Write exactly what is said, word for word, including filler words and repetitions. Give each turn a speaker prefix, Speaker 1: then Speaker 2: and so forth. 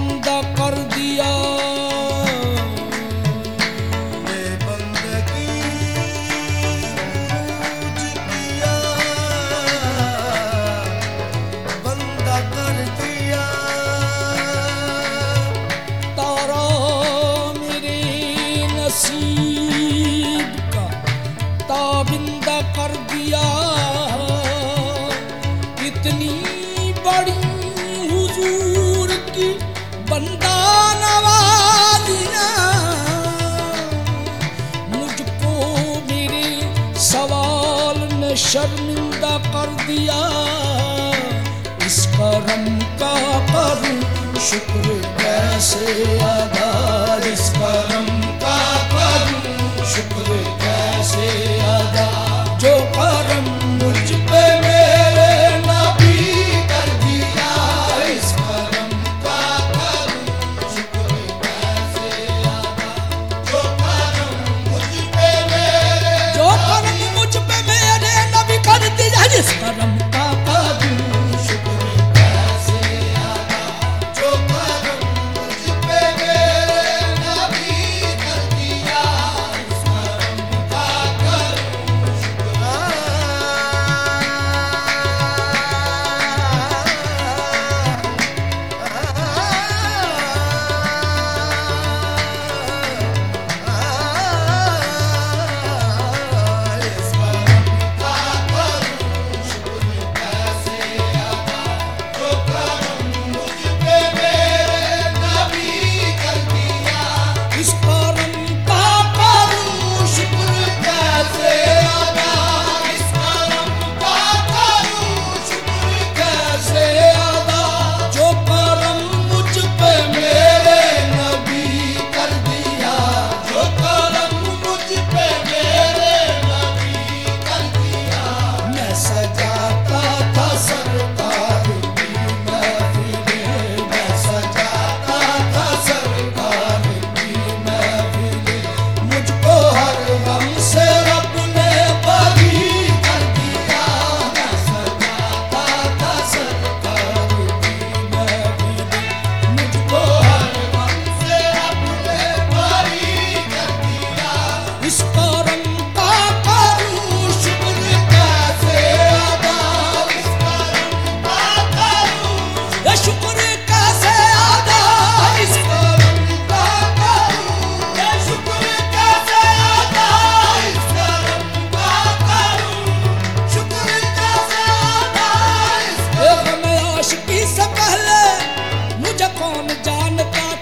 Speaker 1: ताबिंदा कर दिया। ताबिंदा कर दिया इतनी बड़ी हुजूर की बंदा नवाजियां, मुझको मेरे सवाल ने शर्मिंदा कर दिया। इस करम का करूं शुक्र कैसे अदा, इस करम का करूं शुक्र कैसे अदा, जो करम मुझ पे मेरे नबी कर दिया। इस करम का करूं शुक्र कैसे अदा, जो करम मुझ पे मेरे जो करम मुझ पे मेरे नबी कर दिया। इस करम का करूं शुक्र कैसे अदा, जो करम मुझ पे मेरे नबी कर दिया। इस करम का करूं शुक्र। इस करम का करूं शुक्र कैसे अदा, जो करम मुझ पे मेरे नबी कर दिया। इस करम का करूं शुक्र कैसे अदा, इस करम का करूं शुक्र कैसे अदा, जो करम मुझ पे मेरे नबी कर दिया। जो करम मुझ पे मेरे नबी कर दिया। मैं सजाता था सरकार की महफिलें, मैं सजाता था सरकार की महफिलें, मुझको हर गम से रब ने बरी कर दिया। मैं सजाता था सरकार की महफिलें, मुझको हर गम से रब ने बरी कर दिया। इस करम का करूं शुक्र कैसे अदा, इस करम का करूं ये शुक्र कैसे अदा, इस करम का करूं ये शुक्र कैसे अदा, इस करम का करूं शुक्र कैसे अदा। इस गम आशिकी से पहले मुझे कौन जानता